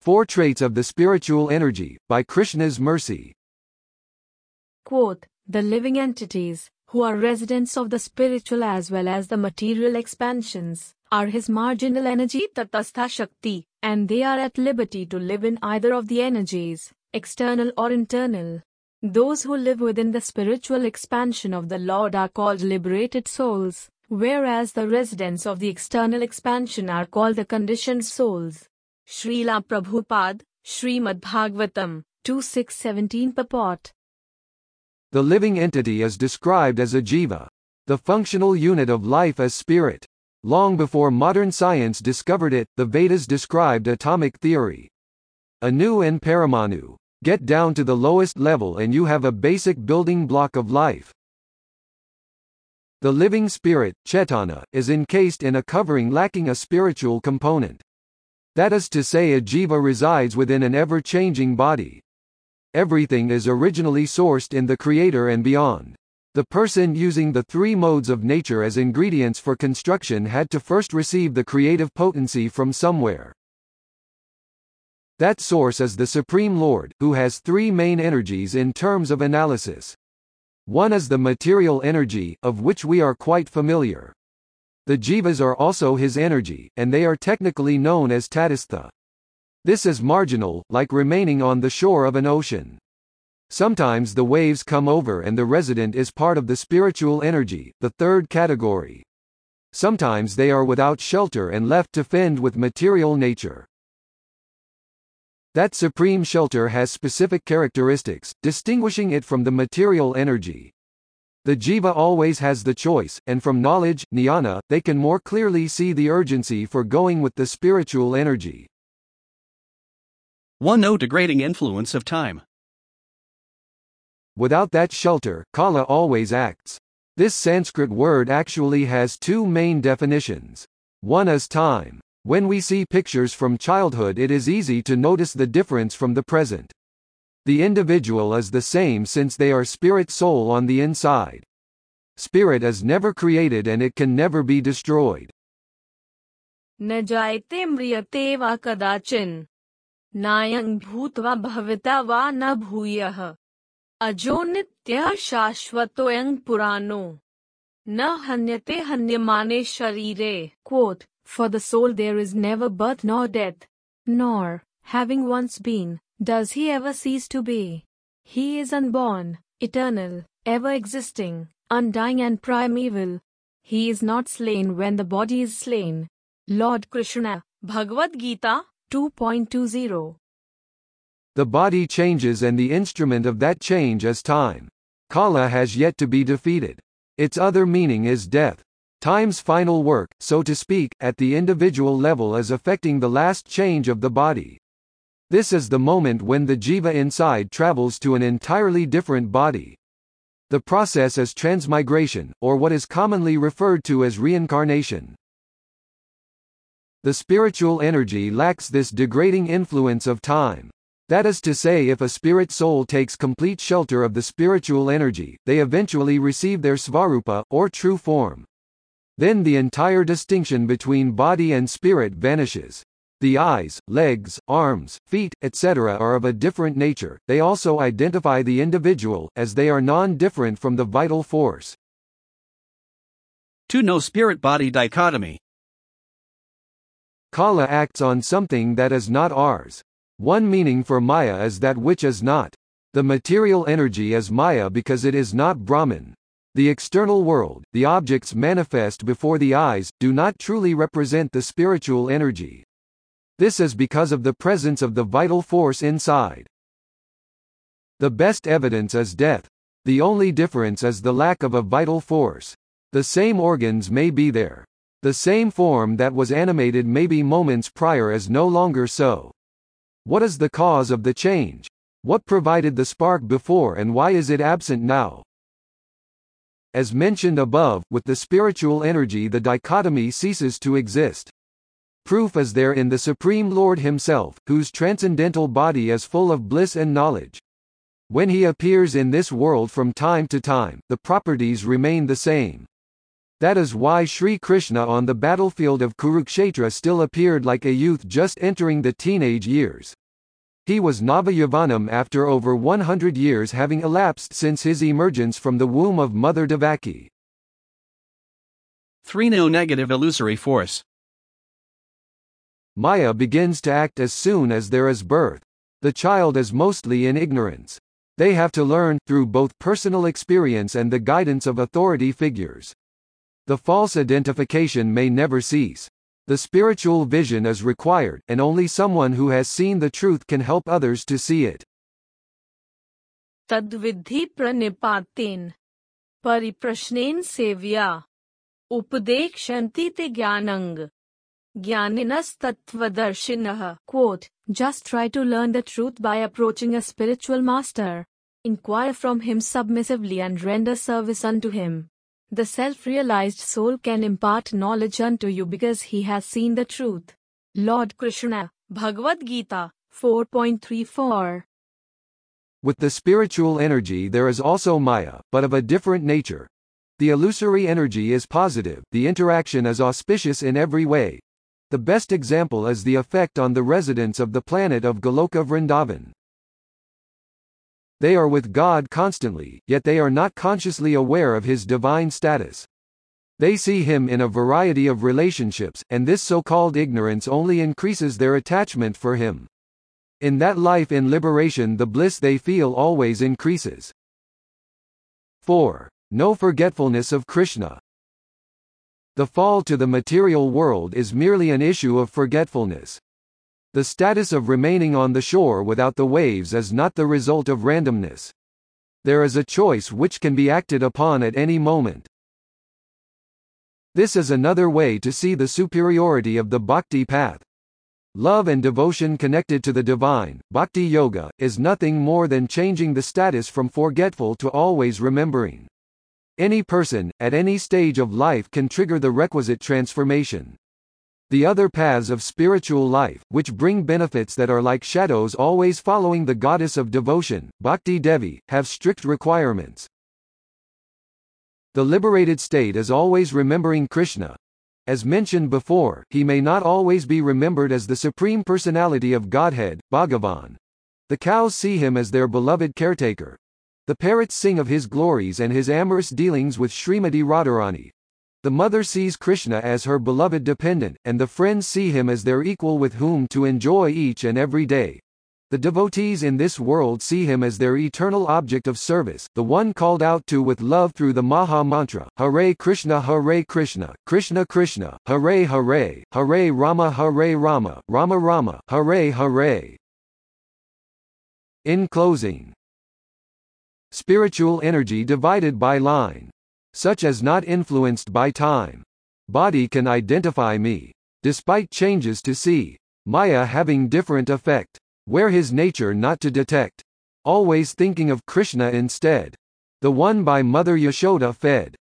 4 Traits of the Spiritual Energy, by Krishna's Mercy. Quote, the living entities, who are residents of the spiritual as well as the material expansions, are his marginal energy Tatastha Shakti, and they are at liberty to live in either of the energies, external or internal. Those who live within the spiritual expansion of the Lord are called liberated souls, whereas the residents of the external expansion are called the conditioned souls. Srila Prabhupada, Srimad Bhagavatam, 2.6.17 purport. The living entity is described as a jiva, the functional unit of life as spirit. Long before modern science discovered it, the Vedas described atomic theory. Anu and Paramanu. Get down to the lowest level and you have a basic building block of life. The living spirit, Chetana, is encased in a covering lacking a spiritual component. That is to say, a jiva resides within an ever-changing body. Everything is originally sourced in the Creator and beyond. The person using the 3 modes of nature as ingredients for construction had to first receive the creative potency from somewhere. That source is the Supreme Lord, who has 3 main energies in terms of analysis. One is the material energy, of which we are quite familiar. The jivas are also his energy, and they are technically known as tatistha. This is marginal, like remaining on the shore of an ocean. Sometimes the waves come over and the resident is part of the spiritual energy, the 3rd category. Sometimes they are without shelter and left to fend with material nature. That supreme shelter has specific characteristics, distinguishing it from the material energy. The jiva always has the choice, and from knowledge, jnana, they can more clearly see the urgency for going with the spiritual energy. 1. No degrading influence of time. Without that shelter, kala always acts. This Sanskrit word actually has 2 main definitions. One is time. When we see pictures from childhood, it is easy to notice the difference from the present. The individual is the same since they are spirit soul on the inside. Spirit is never created and it can never be destroyed. न जायते म्रियते वा कदाचिन नायं भूत्वा भविता वा न भूयः अजो नित्यः शाश्वतोऽयं पुराणो न हन्यते हन्यमाने शरीरे. Quote, for the soul there is never birth nor death, nor, having once been, does he ever cease to be. He is unborn, eternal, ever-existing, undying and primeval. He is not slain when the body is slain. Lord Krishna, Bhagavad Gita, 2.20. The body changes and the instrument of that change is time. Kala has yet to be defeated. Its other meaning is death. Time's final work, so to speak, at the individual level is affecting the last change of the body. This is the moment when the jiva inside travels to an entirely different body. The process is transmigration, or what is commonly referred to as reincarnation. The spiritual energy lacks this degrading influence of time. That is to say, if a spirit soul takes complete shelter of the spiritual energy, they eventually receive their svarupa, or true form. Then the entire distinction between body and spirit vanishes. The eyes, legs, arms, feet, etc. are of a different nature. They also identify the individual, as they are non-different from the vital force. 2. No spirit-body dichotomy. Kala acts on something that is not ours. One meaning for Maya is that which is not. The material energy is Maya because it is not Brahman. The external world, the objects manifest before the eyes, do not truly represent the spiritual energy. This is because of the presence of the vital force inside. The best evidence is death. The only difference is the lack of a vital force. The same organs may be there. The same form that was animated maybe moments prior is no longer so. What is the cause of the change? What provided the spark before and why is it absent now? As mentioned above, with the spiritual energy the dichotomy ceases to exist. Proof is there in the Supreme Lord himself, whose transcendental body is full of bliss and knowledge. When he appears in this world from time to time, the properties remain the same. That is why Sri Krishna on the battlefield of Kurukshetra still appeared like a youth just entering the teenage years. He was Navayavanam after over 100 years having elapsed since his emergence from the womb of Mother Devaki. 3. No negative illusory force. Maya begins to act as soon as there is birth. The child is mostly in ignorance. They have to learn, through both personal experience and the guidance of authority figures. The false identification may never cease. The spiritual vision is required, and only someone who has seen the truth can help others to see it. Tadvidhi pranipaten pariprashnen sevya upadekshanti te jnanang jnaninas tattvadarshinaha. Quote, just try to learn the truth by approaching a spiritual master. Inquire from him submissively and render service unto him. The self-realized soul can impart knowledge unto you because he has seen the truth. Lord Krishna, Bhagavad Gita 4.34. With the spiritual energy there is also Maya, but of a different nature. The illusory energy is positive, the interaction is auspicious in every way. The best example is the effect on the residents of the planet of Goloka Vrindavan. They are with God constantly, yet they are not consciously aware of his divine status. They see him in a variety of relationships, and this so-called ignorance only increases their attachment for him. In that life in liberation the bliss they feel always increases. 4. No forgetfulness of Krishna. The fall to the material world is merely an issue of forgetfulness. The status of remaining on the shore without the waves is not the result of randomness. There is a choice which can be acted upon at any moment. This is another way to see the superiority of the bhakti path. Love and devotion connected to the divine, bhakti yoga, is nothing more than changing the status from forgetful to always remembering. Any person, at any stage of life can trigger the requisite transformation. The other paths of spiritual life, which bring benefits that are like shadows always following the goddess of devotion, Bhakti Devi, have strict requirements. The liberated state is always remembering Krishna. As mentioned before, he may not always be remembered as the Supreme Personality of Godhead, Bhagavan. The cows see him as their beloved caretaker. The parrots sing of his glories and his amorous dealings with Srimati Radharani. The mother sees Krishna as her beloved dependent, and the friends see him as their equal with whom to enjoy each and every day. The devotees in this world see him as their eternal object of service, the one called out to with love through the Maha Mantra, Hare Krishna, Krishna Krishna, Hare Hare, Hare Rama, Rama Rama, Hare Hare. In closing, spiritual energy divided by line, such as not influenced by time. Body can identify me. Despite changes to see. Maya having different effect. Where his nature not to detect. Always thinking of Krishna instead. The one by Mother Yashoda fed.